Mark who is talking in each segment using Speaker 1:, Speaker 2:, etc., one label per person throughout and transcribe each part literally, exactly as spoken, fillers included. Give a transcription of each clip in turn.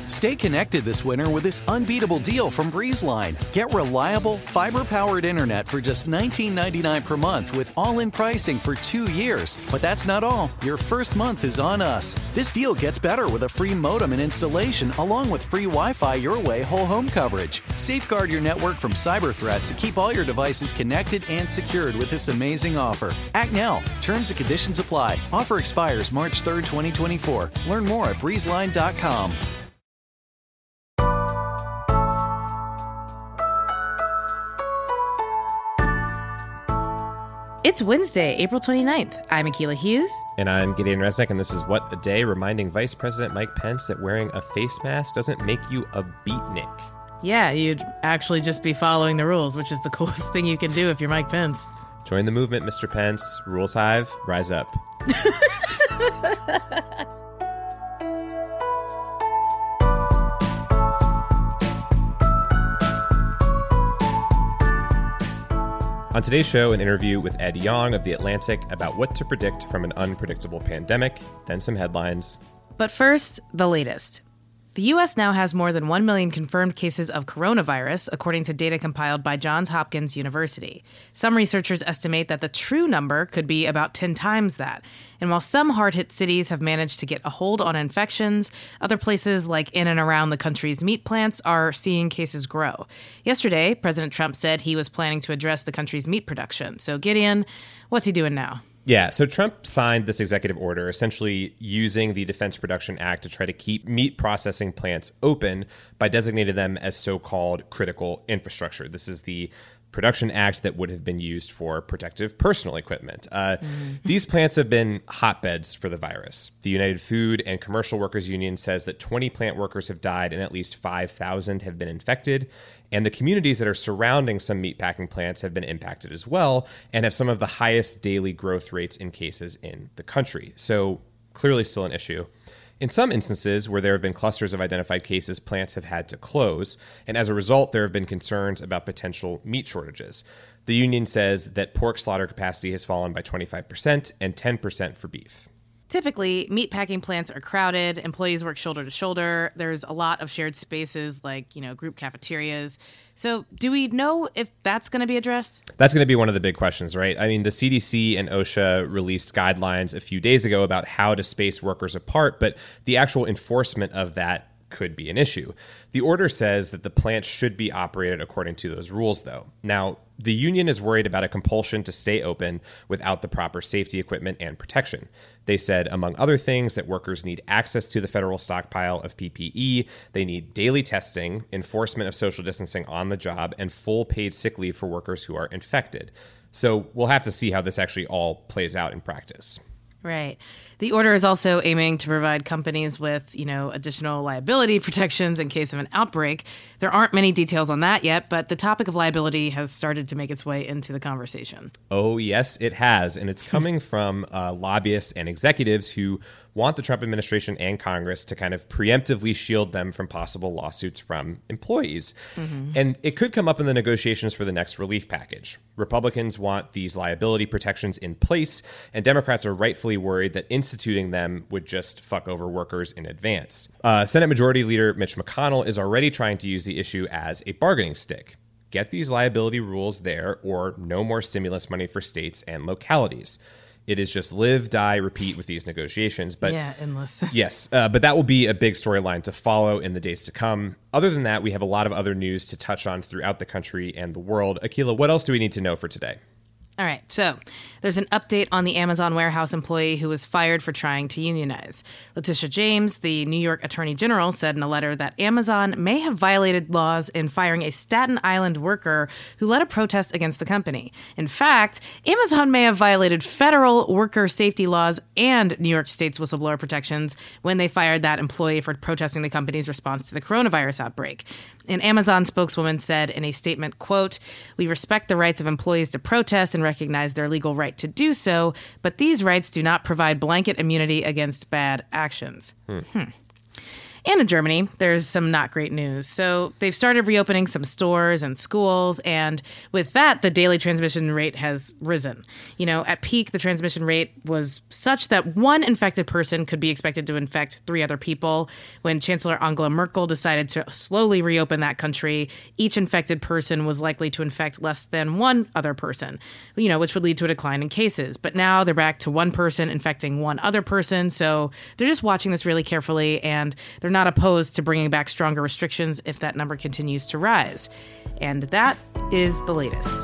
Speaker 1: Stay connected this winter with this unbeatable deal from BreezeLine. Get reliable, fiber-powered internet for just nineteen ninety-nine per month with all-in pricing for two years. But that's not all. Your first month is on us. This deal gets better with a free modem and installation, along with free Wi-Fi your way whole home coverage. Safeguard your network from cyber threats and keep all your devices connected and secured with this amazing offer. Act now. Terms and conditions apply. Offer expires March third, twenty twenty-four. Learn more at breeze line dot com.
Speaker 2: It's Wednesday, April twenty-ninth. I'm Akilah Hughes.
Speaker 3: And I'm Gideon Resnick, and this is What a Day, reminding Vice President Mike Pence that wearing a face mask doesn't make you a beatnik.
Speaker 2: Yeah, you'd actually just be following the rules, which is the coolest thing you can do if you're Mike Pence.
Speaker 3: Join the movement, Mister Pence. Rules Hive, rise up. On today's show, an interview with Ed Yong of The Atlantic about what to predict from an unpredictable pandemic, then some headlines.
Speaker 2: But first, the latest. The U S now has more than one million confirmed cases of coronavirus, according to data compiled by Johns Hopkins University. Some researchers estimate that the true number could be about ten times that. And while some hard-hit cities have managed to get a hold on infections, other places like in and around the country's meat plants are seeing cases grow. Yesterday, President Trump said he was planning to address the country's meat production. So, Gideon, what's he doing now?
Speaker 3: Yeah, so Trump signed this executive order essentially using the Defense Production Act to try to keep meat processing plants open by designating them as so-called critical infrastructure. This is the Production Act that would have been used for protective personal equipment. Uh, mm-hmm. These plants have been hotbeds for the virus. The United Food and Commercial Workers Union says that twenty plant workers have died and at least five thousand have been infected. And the communities that are surrounding some meatpacking plants have been impacted as well and have some of the highest daily growth rates in cases in the country. So clearly still an issue. In some instances where there have been clusters of identified cases, plants have had to close. And as a result, there have been concerns about potential meat shortages. The union says that pork slaughter capacity has fallen by twenty-five percent and ten percent for beef.
Speaker 2: Typically, meatpacking plants are crowded. Employees work shoulder to shoulder. There's a lot of shared spaces like, you know, group cafeterias. So do we know if that's going to be addressed?
Speaker 3: That's going to be one of the big questions, right? I mean, the C D C and OSHA released guidelines a few days ago about how to space workers apart, but the actual enforcement of that could be an issue. The order says that the plant should be operated according to those rules, though. Now, the union is worried about a compulsion to stay open without the proper safety equipment and protection. They said, among other things, that workers need access to the federal stockpile of P P E, they need daily testing, enforcement of social distancing on the job, and full paid sick leave for workers who are infected. So we'll have to see how this actually all plays out in practice.
Speaker 2: Right. The order is also aiming to provide companies with, you know, additional liability protections in case of an outbreak. There aren't many details on that yet, but the topic of liability has started to make its way into the conversation.
Speaker 3: Oh, yes, it has. And it's coming from uh, lobbyists and executives who want the Trump administration and Congress to kind of preemptively shield them from possible lawsuits from employees. Mm-hmm. And it could come up in the negotiations for the next relief package. Republicans want these liability protections in place, and Democrats are rightfully worried that instituting them would just fuck over workers in advance. Uh, Senate Majority Leader Mitch McConnell is already trying to use the issue as a bargaining stick. Get these liability rules there, or no more stimulus money for states and localities. It is just live, die, repeat with these negotiations. But
Speaker 2: yeah, endless.
Speaker 3: Yes, uh, but that will be a big storyline to follow in the days to come. Other than that, we have a lot of other news to touch on throughout the country and the world. Akilah, what else do we need to know for today?
Speaker 2: All right, so there's an update on the Amazon warehouse employee who was fired for trying to unionize. Letitia James, the New York Attorney General, said in a letter that Amazon may have violated laws in firing a Staten Island worker who led a protest against the company. In fact, Amazon may have violated federal worker safety laws and New York State's whistleblower protections when they fired that employee for protesting the company's response to the coronavirus outbreak. An Amazon spokeswoman said in a statement, quote, "We respect the rights of employees to protest and recognize their legal right to do so, but these rights do not provide blanket immunity against bad actions." Hmm. Hmm. And in Germany, there's some not great news. So they've started reopening some stores and schools, and with that, the daily transmission rate has risen. You know, at peak, the transmission rate was such that one infected person could be expected to infect three other people. When Chancellor Angela Merkel decided to slowly reopen that country, each infected person was likely to infect less than one other person, you know, which would lead to a decline in cases. But now they're back to one person infecting one other person, so they're just watching this really carefully, and they're not opposed to bringing back stronger restrictions if that number continues to rise. And that is the latest.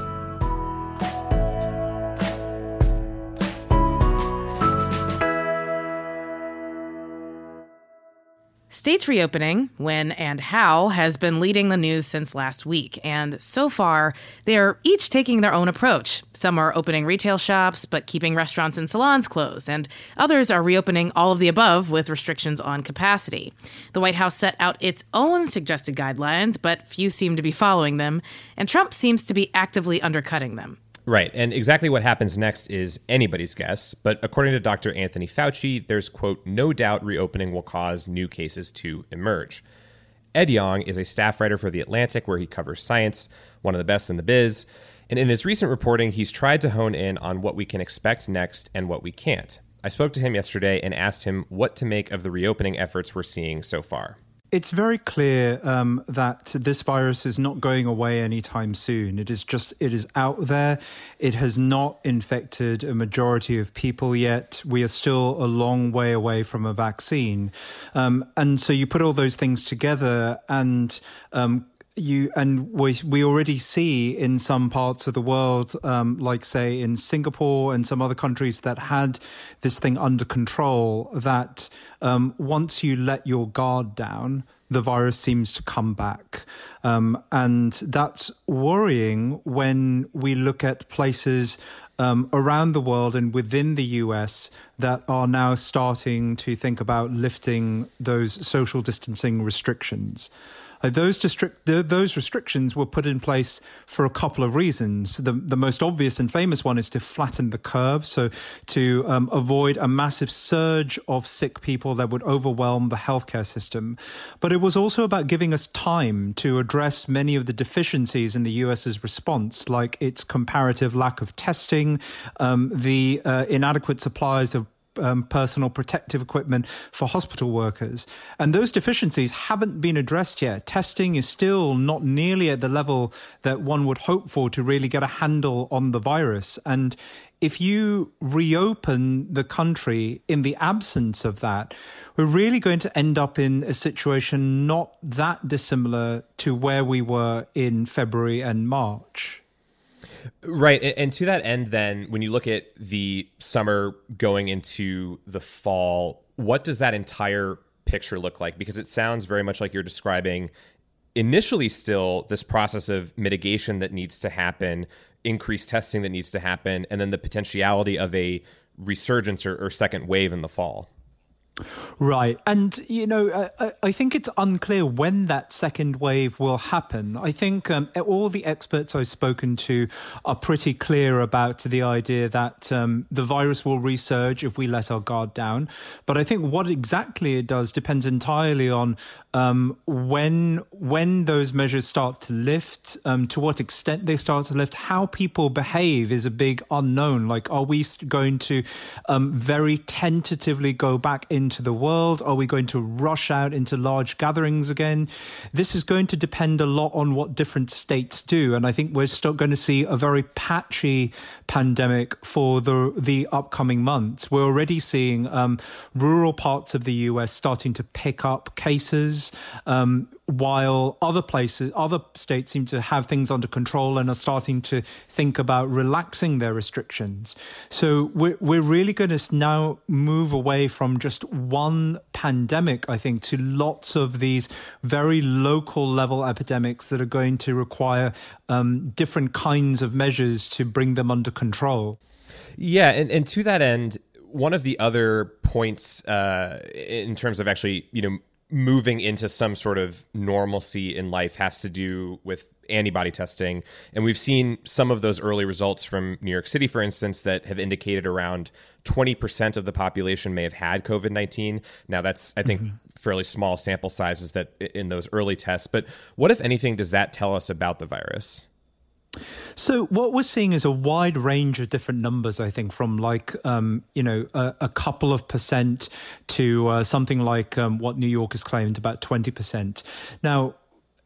Speaker 2: States reopening, when and how, has been leading the news since last week. And so far, they're each taking their own approach. Some are opening retail shops, but keeping restaurants and salons closed. And others are reopening all of the above with restrictions on capacity. The White House set out its own suggested guidelines, but few seem to be following them. And Trump seems to be actively undercutting them.
Speaker 3: Right. And exactly what happens next is anybody's guess. But according to Doctor Anthony Fauci, there's, quote, no doubt reopening will cause new cases to emerge. Ed Yong is a staff writer for The Atlantic, where he covers science, one of the best in the biz. And in his recent reporting, he's tried to hone in on what we can expect next and what we can't. I spoke to him yesterday and asked him what to make of the reopening efforts we're seeing so far.
Speaker 4: It's very clear um, that this virus is not going away anytime soon. It is just, it is out there. It has not infected a majority of people yet. We are still a long way away from a vaccine. Um, and so you put all those things together and um, You and we we already see in some parts of the world, um, like say in Singapore and some other countries that had this thing under control, that um, once you let your guard down, the virus seems to come back. Um, and that's worrying when we look at places um, around the world and within the U S that are now starting to think about lifting those social distancing restrictions. Uh, those district, th- those restrictions were put in place for a couple of reasons. The, the most obvious and famous one is to flatten the curve, so to um, avoid a massive surge of sick people that would overwhelm the healthcare system. But it was also about giving us time to address many of the deficiencies in the US's response, like its comparative lack of testing, um, the uh, inadequate supplies of Um, personal protective equipment for hospital workers. And those deficiencies haven't been addressed yet. Testing is still not nearly at the level that one would hope for to really get a handle on the virus. And if you reopen the country in the absence of that, we're really going to end up in a situation not that dissimilar to where we were in February and March.
Speaker 3: Right. And to that end, then, when you look at the summer going into the fall, what does that entire picture look like? Because it sounds very much like you're describing initially still this process of mitigation that needs to happen, increased testing that needs to happen, and then the potentiality of a resurgence or, or second wave in the fall.
Speaker 4: Right. And, you know, I, I think it's unclear when that second wave will happen. I think um, all the experts I've spoken to are pretty clear about the idea that um, the virus will resurge if we let our guard down. But I think what exactly it does depends entirely on um, when when those measures start to lift, um, to what extent they start to lift, how people behave is a big unknown. Like, are we going to um, very tentatively go back in into the world? Are we going to rush out into large gatherings again? This is going to depend a lot on what different states do. And I think we're still going to see a very patchy pandemic for the the upcoming months. We're already seeing um, rural parts of the U S starting to pick up cases, um, while other places, other states seem to have things under control and are starting to think about relaxing their restrictions. So we're, we're really going to now move away from just one pandemic, I think, to lots of these very local level epidemics that are going to require um, different kinds of measures to bring them under control.
Speaker 3: Yeah, and, and to that end, one of the other points uh, in terms of actually, you know, moving into some sort of normalcy in life has to do with antibody testing. And we've seen some of those early results from New York City, for instance, that have indicated around twenty percent of the population may have had COVID nineteen. Now, that's, I think, mm-hmm. fairly small sample sizes that in those early tests. But what, if anything, does that tell us about the virus?
Speaker 4: So what we're seeing is a wide range of different numbers, I think, from like, um, you know, a, a couple of percent to uh, something like um, what New York has claimed, about twenty percent. Now,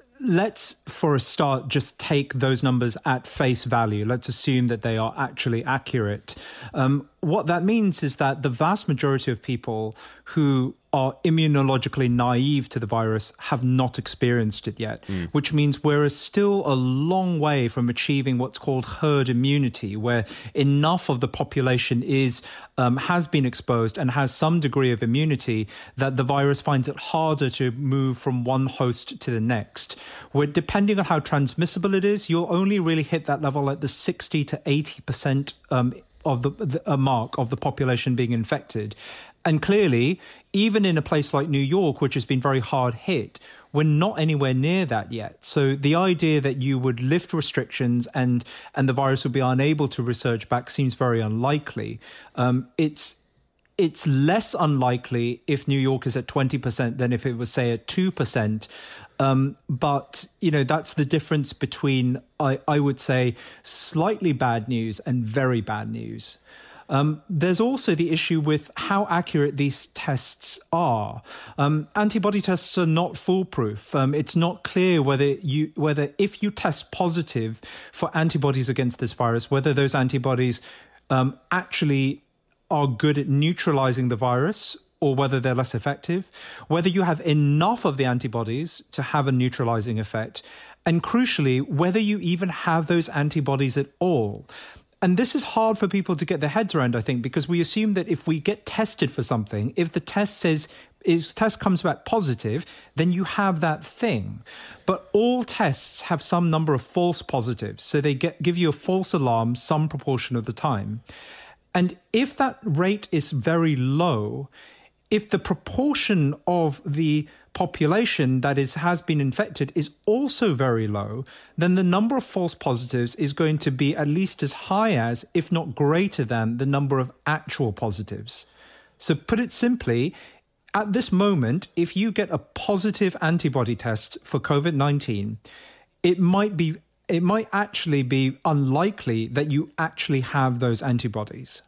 Speaker 4: let's, for a start, just take those numbers at face value. Let's assume that they are actually accurate. Um, what that means is that the vast majority of people who are immunologically naive to the virus have not experienced it yet, mm. which means we're still a long way from achieving what's called herd immunity, where enough of the population is um, has been exposed and has some degree of immunity that the virus finds it harder to move from one host to the next. Where, depending on how transmissible it is, you'll only really hit that level at the sixty to eighty percent um, of the, the a mark of the population being infected. And clearly, even in a place like New York, which has been very hard hit, we're not anywhere near that yet. So the idea that you would lift restrictions and and the virus would be unable to resurge back seems very unlikely. Um, it's it's less unlikely if New York is at twenty percent than if it was, say, at two percent. Um, but, you know, that's the difference between, I, I would say, slightly bad news and very bad news. Um, there's also the issue with how accurate these tests are. Um, antibody tests are not foolproof. Um, it's not clear whether you whether if you test positive for antibodies against this virus, whether those antibodies um, actually are good at neutralizing the virus or whether they're less effective, whether you have enough of the antibodies to have a neutralizing effect, and crucially, whether you even have those antibodies at all. And this is hard for people to get their heads around, I think, because we assume that if we get tested for something, if the test says, if the test comes back positive, then you have that thing. But all tests have some number of false positives. So they get, give you a false alarm some proportion of the time. And if that rate is very low, if the proportion of the population that is has been infected is also very low, then the number of false positives is going to be at least as high as, if not greater than, the number of actual positives. So put it simply, at this moment, if you get a positive antibody test for COVID nineteen, it might be it might actually be unlikely that you actually have those antibodies.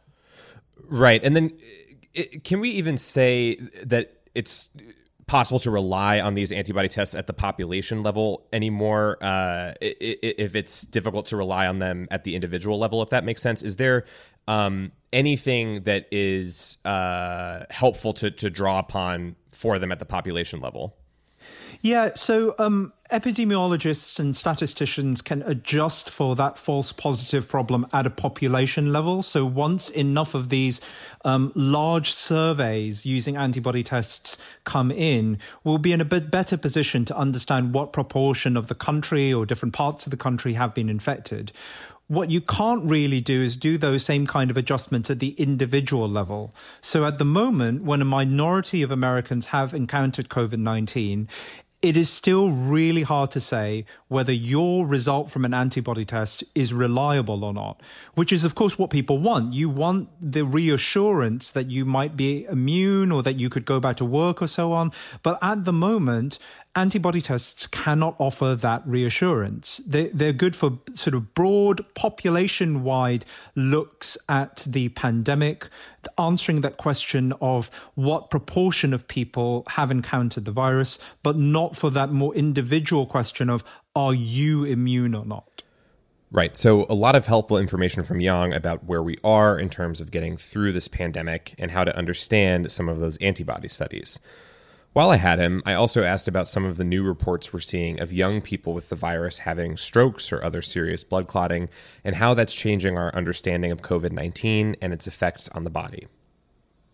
Speaker 3: Right. And then can we even say that it's possible to rely on these antibody tests at the population level anymore, uh, if it's difficult to rely on them at the individual level, if that makes sense? Is there um, anything that is uh, helpful to, to draw upon for them at the population level?
Speaker 4: Yeah, so um, epidemiologists and statisticians can adjust for that false positive problem at a population level. So once enough of these um, large surveys using antibody tests come in, we'll be in a bit better position to understand what proportion of the country or different parts of the country have been infected. What you can't really do is do those same kind of adjustments at the individual level. So at the moment, when a minority of Americans have encountered COVID nineteen, it is still really hard to say whether your result from an antibody test is reliable or not, which is, of course, what people want. You want the reassurance that you might be immune or that you could go back to work or so on. But at the moment, antibody tests cannot offer that reassurance. They, they're good for sort of broad population-wide looks at the pandemic, answering that question of what proportion of people have encountered the virus, but not for that more individual question of, are you immune or not?
Speaker 3: Right. So a lot of helpful information from Yang about where we are in terms of getting through this pandemic and how to understand some of those antibody studies. While I had him, I also asked about some of the new reports we're seeing of young people with the virus having strokes or other serious blood clotting, and how that's changing our understanding of COVID nineteen and its effects on the body.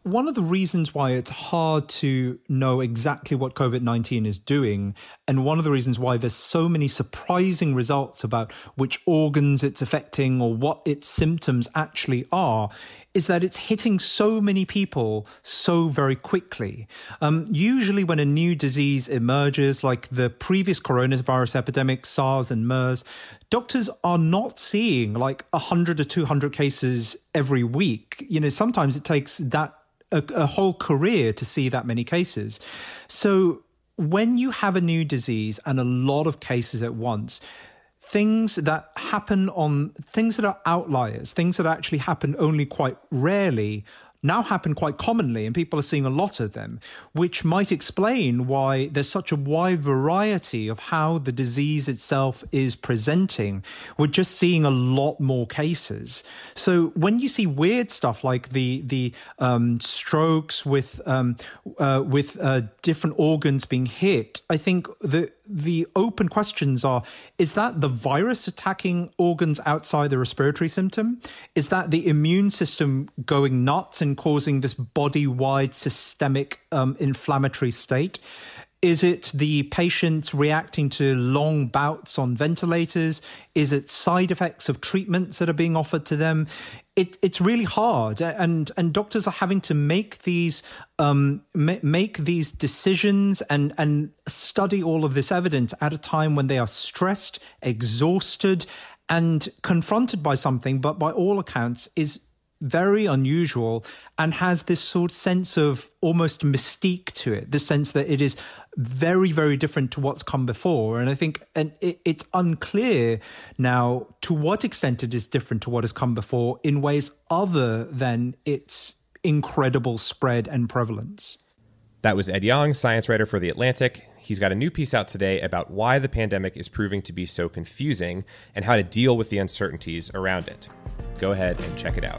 Speaker 4: one of the reasons why it's hard to know exactly what COVID nineteen is doing, and one of the reasons why there's so many surprising results about which organs it's affecting or what its symptoms actually are, is that it's hitting so many people so very quickly. Um, usually when a new disease emerges, like the previous coronavirus epidemic, SARS and MERS, doctors are not seeing like one hundred or two hundred cases every week. You know, sometimes it takes that a, a whole career to see that many cases. So when you have a new disease and a lot of cases at once, things that happen on things that are outliers, things that actually happen only quite rarely, now happen quite commonly, and people are seeing a lot of them, which might explain why there's such a wide variety of how the disease itself is presenting. We're just seeing a lot more cases. So when you see weird stuff like the the um, strokes with um, uh, with uh, different organs being hit, I think the the open questions are, is that the virus attacking organs outside the respiratory symptom? Is that the immune system going nuts and causing this body-wide systemic um, inflammatory state? Is it the patients reacting to long bouts on ventilators? Is it side effects of treatments that are being offered to them? It, it's really hard, and and doctors are having to make these um, ma- make these decisions and and study all of this evidence at a time when they are stressed, exhausted, and confronted by something, but by all accounts is very unusual and has this sort of sense of almost mystique to it, this sense that it is very, very different to what's come before. And I think and it, it's unclear now to what extent it is different to what has come before in ways other than its incredible spread and prevalence.
Speaker 3: That was Ed Yong, science writer for The Atlantic. He's got a new piece out today about why the pandemic is proving to be so confusing and how to deal with the uncertainties around it. Go ahead and check it out.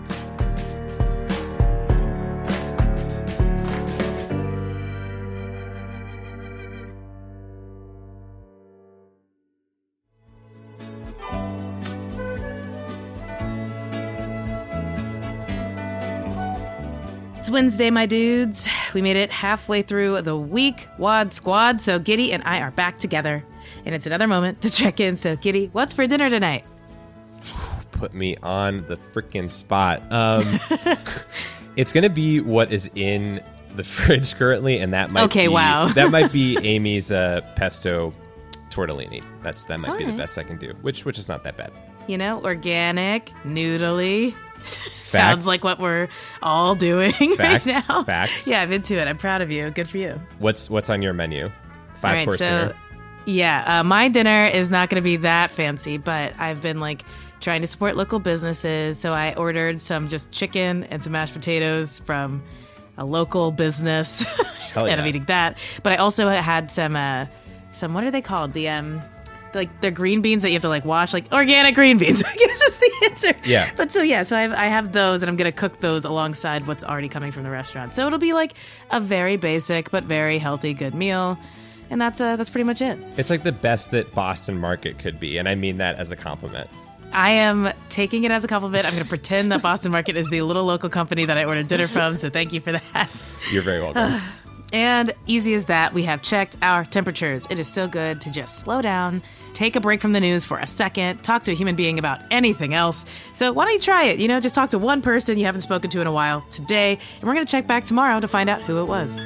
Speaker 2: It's Wednesday, my dudes. We made it halfway through the week, WOD Squad, so Giddy and I are back together. And it's another moment to check in. So, Giddy, what's for dinner tonight?
Speaker 3: Put me on the freaking spot. Um, it's going to be what is in the fridge currently, and that might
Speaker 2: okay,
Speaker 3: be,
Speaker 2: wow.
Speaker 3: that might be Amy's uh, pesto tortellini. That's That might
Speaker 2: All
Speaker 3: be
Speaker 2: right.
Speaker 3: the best I can do, which which is not that bad.
Speaker 2: You know, organic, noodly. Sounds like what we're all doing
Speaker 3: Facts.
Speaker 2: right now.
Speaker 3: Facts.
Speaker 2: Yeah, I'm into it. I'm proud of you. Good for you.
Speaker 3: What's what's on your menu? Five
Speaker 2: All right,
Speaker 3: course
Speaker 2: so,
Speaker 3: dinner.
Speaker 2: Yeah, uh, my dinner is not going to be that fancy, but I've been like trying to support local businesses. So I ordered some just chicken and some mashed potatoes from a local business,
Speaker 3: Hell
Speaker 2: and
Speaker 3: yeah.
Speaker 2: I'm eating that. But I also had some uh, some what are they called? The um. Like they're green beans that you have to like wash, like organic green beans, I guess is the answer.
Speaker 3: Yeah.
Speaker 2: But so yeah, so I have, I have those, and I'm gonna cook those alongside what's already coming from the restaurant. So it'll be like a very basic but very healthy, good meal, and that's uh, that's pretty much it.
Speaker 3: It's like the best that Boston Market could be, and I mean that as a compliment.
Speaker 2: I am taking it as a compliment. I'm gonna pretend that Boston Market is the little local company that I ordered dinner from. So thank you for that.
Speaker 3: You're very welcome.
Speaker 2: And easy as that, we have checked our temperatures. It is so good to just slow down, take a break from the news for a second, talk to a human being about anything else. So why don't you try it? You know, just talk to one person you haven't spoken to in a while today, and we're going to check back tomorrow to find out who it was.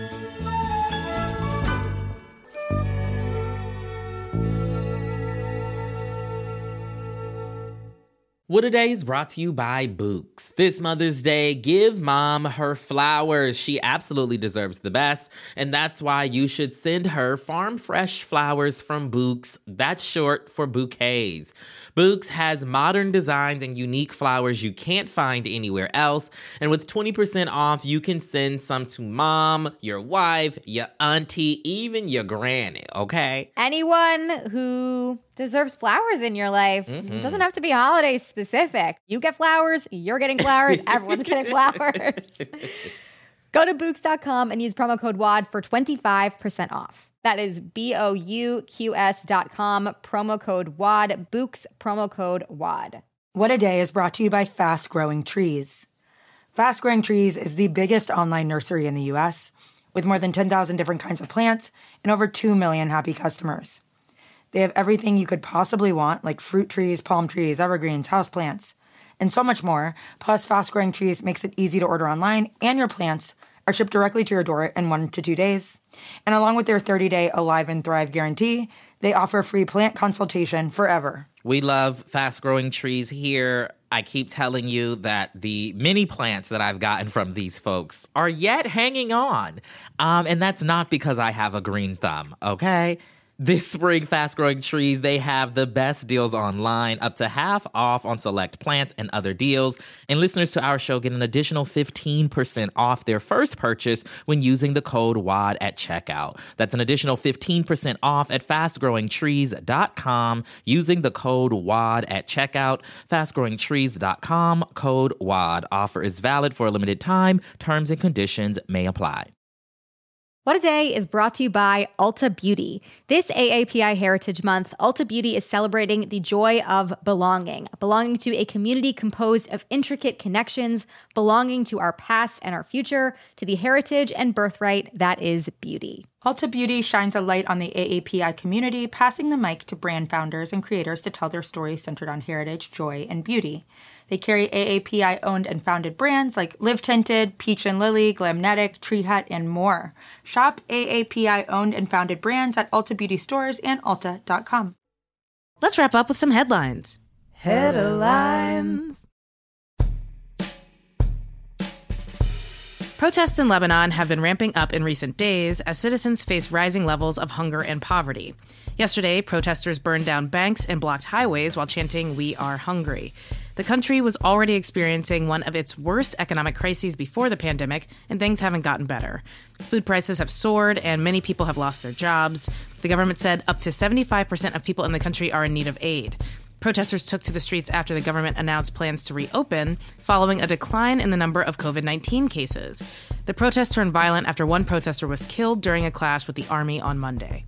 Speaker 5: What A Day is brought to you by Books. This Mother's Day, give mom her flowers. She absolutely deserves the best, and that's why you should send her farm fresh flowers from Books. That's short for bouquets. Books has modern designs and unique flowers you can't find anywhere else, and with twenty percent off, you can send some to mom, your wife, your auntie, even your granny, okay?
Speaker 6: Anyone who deserves flowers in your life.
Speaker 5: Mm-hmm.
Speaker 6: It doesn't have to be holiday specific. You get flowers, you're getting flowers, everyone's getting flowers. Go to Books dot com and use promo code W O D for twenty-five percent off. That is B O U Q S dot com, promo code W O D, Books, promo code W O D.
Speaker 7: What A Day is brought to you by Fast Growing Trees. Fast Growing Trees is the biggest online nursery in the U S, with more than ten thousand different kinds of plants and over two million happy customers. They have everything you could possibly want, like fruit trees, palm trees, evergreens, houseplants, and so much more. Plus, Fast Growing Trees makes it easy to order online, and your plants are shipped directly to your door in one to two days. And along with their thirty-day Alive and Thrive guarantee, they offer free plant consultation forever.
Speaker 5: We love Fast Growing Trees here. I keep telling you that the mini plants that I've gotten from these folks are yet hanging on. Um, and that's not because I have a green thumb, okay? This spring, Fast Growing Trees, they have the best deals online, up to half off on select plants and other deals. And listeners to our show get an additional fifteen percent off their first purchase when using the code W A D at checkout. That's an additional fifteen percent off at fast growing trees dot com using the code W A D at checkout. fast growing trees dot com, code W A D. Offer is valid for a limited time. Terms and conditions may apply.
Speaker 6: What a Day is brought to you by Ulta Beauty. This A A P I Heritage Month, Ulta Beauty is celebrating the joy of belonging, belonging to a community composed of intricate connections, belonging to our past and our future, to the heritage and birthright that is beauty.
Speaker 7: Ulta Beauty shines a light on the A A P I community, passing the mic to brand founders and creators to tell their stories centered on heritage, joy, and beauty. They carry A A P I-owned and founded brands like Live Tinted, Peach and Lily, Glamnetic, Tree Hut, and more. Shop A A P I-owned and founded brands at Ulta Beauty stores and ulta dot com.
Speaker 2: Let's wrap up with some headlines. Headlines. Protests in Lebanon have been ramping up in recent days as citizens face rising levels of hunger and poverty. Yesterday, protesters burned down banks and blocked highways while chanting, "We are hungry." The country was already experiencing one of its worst economic crises before the pandemic, and things haven't gotten better. Food prices have soared, and many people have lost their jobs. The government said up to seventy-five percent of people in the country are in need of aid. Protesters took to the streets after the government announced plans to reopen, following a decline in the number of covid nineteen cases. The protests turned violent after one protester was killed during a clash with the army on Monday.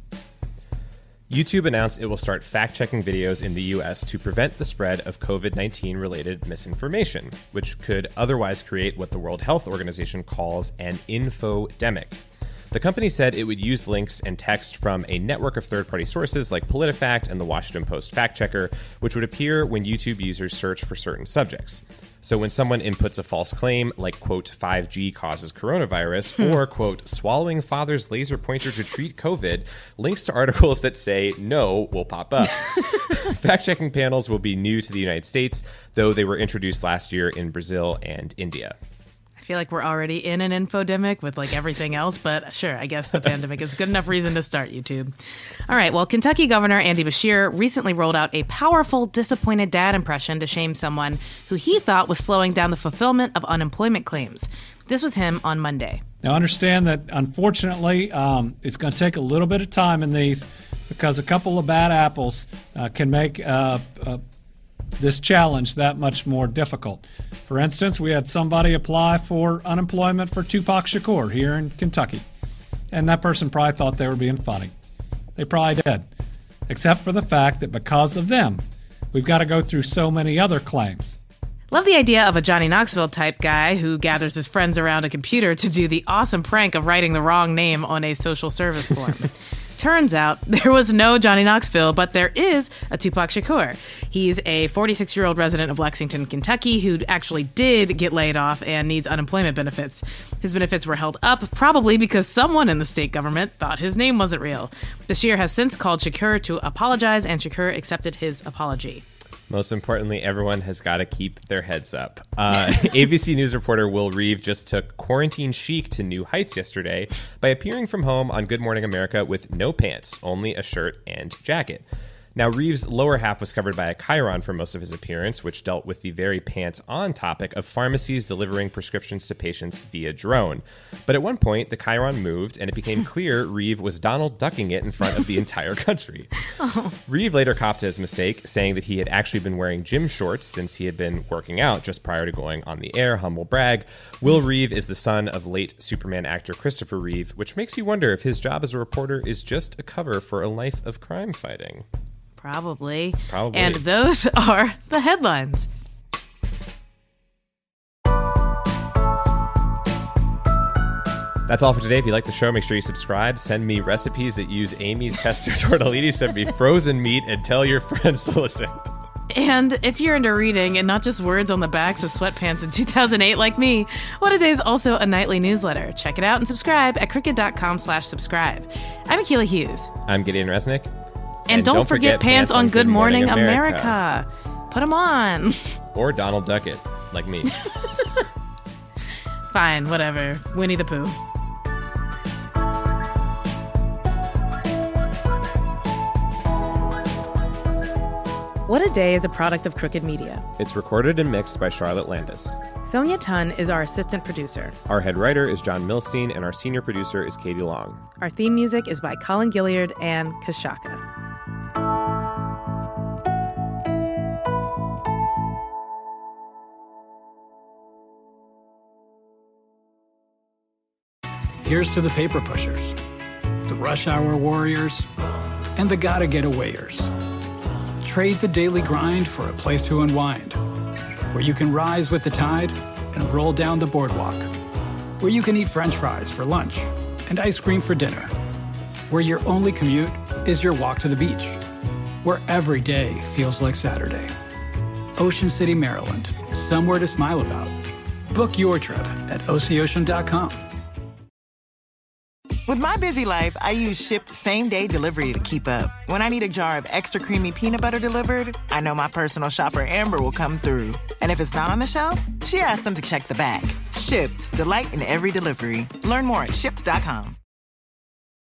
Speaker 3: YouTube announced it will start fact-checking videos in the U S to prevent the spread of covid nineteen related misinformation, which could otherwise create what the World Health Organization calls an infodemic. The company said it would use links and text from a network of third-party sources like PolitiFact and the Washington Post Fact Checker, which would appear when YouTube users search for certain subjects. So when someone inputs a false claim, like, quote, five G causes coronavirus, or, quote, swallowing father's laser pointer to treat COVID, links to articles that say no will pop up. Fact-checking panels will be new to the United States, though they were introduced last year in Brazil and India.
Speaker 2: I feel like we're already in an infodemic with like everything else, but sure, I guess the pandemic is good enough reason to start, YouTube. All right, well, Kentucky Governor Andy Beshear recently rolled out a powerful disappointed dad impression to shame someone who he thought was slowing down the fulfillment of unemployment claims. This was him on Monday.
Speaker 8: Now, understand that, unfortunately, um, it's going to take a little bit of time in these because a couple of bad apples uh, can make uh, uh, this challenge that much more difficult. For instance, we had somebody apply for unemployment for Tupac Shakur here in Kentucky, and that person probably thought they were being funny. They probably did, except for the fact that because of them, we've got to go through so many other claims.
Speaker 2: Love the idea of a Johnny Knoxville type guy who gathers his friends around a computer to do the awesome prank of writing the wrong name on a social service form. Turns out there was no Johnny Knoxville, but there is a Tupac Shakur. He's a forty-six-year-old resident of Lexington, Kentucky, who actually did get laid off and needs unemployment benefits. His benefits were held up, probably because someone in the state government thought his name wasn't real. Bashir has since called Shakur to apologize, and Shakur accepted his apology.
Speaker 3: Most importantly, everyone has got to keep their heads up. Uh, A B C News reporter Will Reeve just took quarantine chic to new heights yesterday by appearing from home on Good Morning America with no pants, only a shirt and jacket. Now, Reeves' lower half was covered by a chyron for most of his appearance, which dealt with the very pants-on topic of pharmacies delivering prescriptions to patients via drone. But at one point, the chyron moved, and it became clear Reeve was Donald Ducking it in front of the entire country. Oh. Reeve later copped to his mistake, saying that he had actually been wearing gym shorts since he had been working out just prior to going on the air. Humble brag. Will Reeve is the son of late Superman actor Christopher Reeve, which makes you wonder if his job as a reporter is just a cover for a life of crime fighting.
Speaker 2: Probably.
Speaker 3: Probably.
Speaker 2: And those are the headlines.
Speaker 3: That's all for today. If you like the show, make sure you subscribe. Send me recipes that use Amy's pesto tortellini. Send me frozen meat and tell your friends to listen.
Speaker 2: And if you're into reading and not just words on the backs of sweatpants in two thousand eight like me, What A Day is also a nightly newsletter. Check it out and subscribe at crooked.com slash subscribe. I'm Akilah Hughes.
Speaker 3: I'm Gideon Resnick.
Speaker 2: And, and don't, don't forget, forget pants, pants on Good Morning, Morning America. America. Put them on.
Speaker 3: Or Donald Duckett, like me.
Speaker 2: Fine, whatever. Winnie the Pooh. What A Day is a product of Crooked Media.
Speaker 3: It's recorded and mixed by Charlotte Landis.
Speaker 2: Sonia Tun is our assistant producer.
Speaker 3: Our head writer is John Milstein, and our senior producer is Katie Long.
Speaker 2: Our theme music is by Colin Gilliard and Kashaka.
Speaker 9: Here's to the paper pushers, the rush hour warriors, and the gotta get awayers. Trade the daily grind for a place to unwind, where you can rise with the tide and roll down the boardwalk, where you can eat French fries for lunch and ice cream for dinner, where your only commute is your walk to the beach, where every day feels like Saturday. Ocean City, Maryland, somewhere to smile about. Book your trip at O C ocean dot com.
Speaker 10: With my busy life, I use Shipt same-day delivery to keep up. When I need a jar of extra creamy peanut butter delivered, I know my personal shopper Amber will come through. And if it's not on the shelf, she asks them to check the back. Shipt, delight in every delivery. Learn more at shipt dot com.